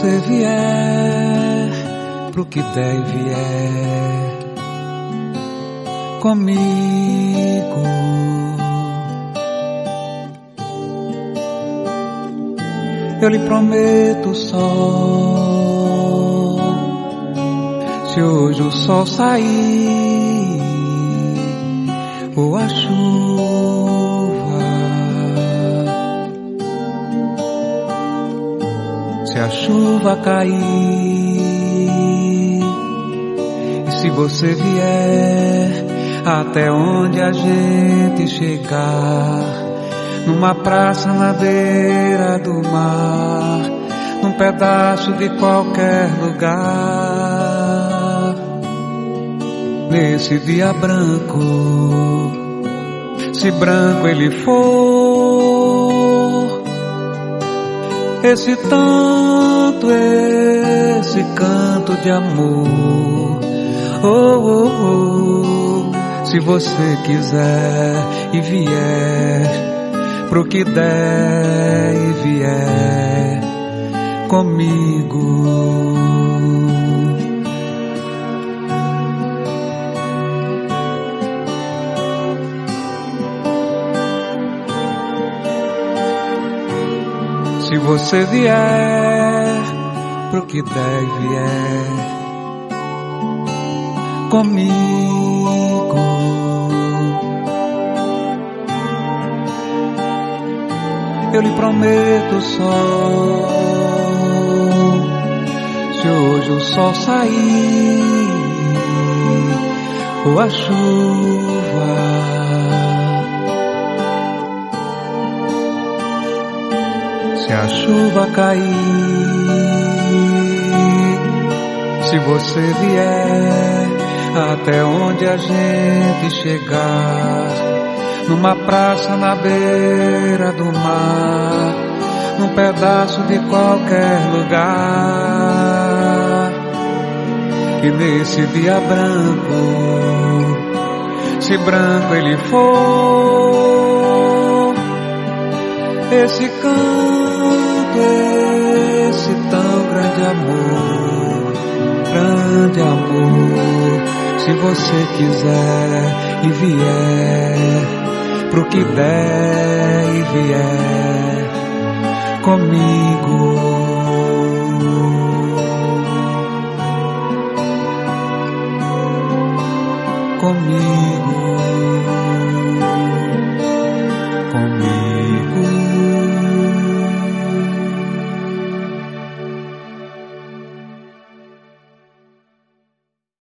você vier, pro que der e vier comigo, eu lhe prometo o sol. Se hoje o sol sair ou a chuva, se a chuva cair, e se você vier até onde a gente chegar, numa praça na beira do mar, num pedaço de qualquer lugar, nesse dia branco, se branco ele for, esse tanto, esse canto de amor, oh, oh, oh, se você quiser e vier, pro que der e vier comigo, se você vier, pro que der e vier comigo, eu lhe prometo o sol. Se hoje o sol sair ou a chuva, se a chuva cair, se você vier até onde a gente chegar, numa praça na beira do mar, num pedaço de qualquer lugar, e nesse dia branco, se branco ele for, esse canto, esse tão grande amor, se você quiser e vier, pro que der e vier comigo, comigo.